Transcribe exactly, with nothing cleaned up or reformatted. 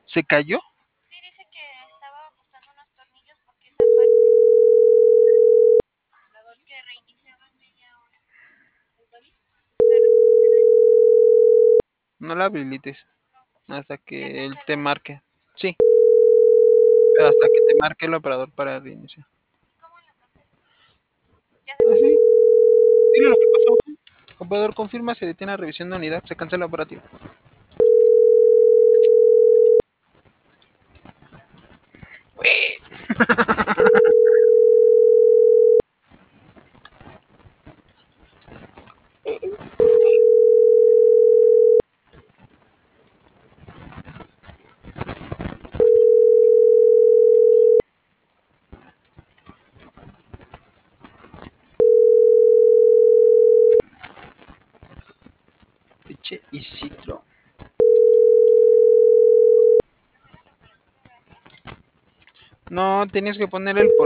¿Se cayó? Sí, dice que estaba ajustando unos tornillos porque esa parte que reiniciaba en media hora. No la habilites hasta Ya que él te canceló. marque. Sí, pero hasta que te marque el operador para reiniciar. ¿Cómo lo cancelo? Ya se Así, canceló. dile lo que pasó. Operador confirma, se detiene la revisión de unidad, se cancela el operativo. Eche Isidro. No, tenías que poner el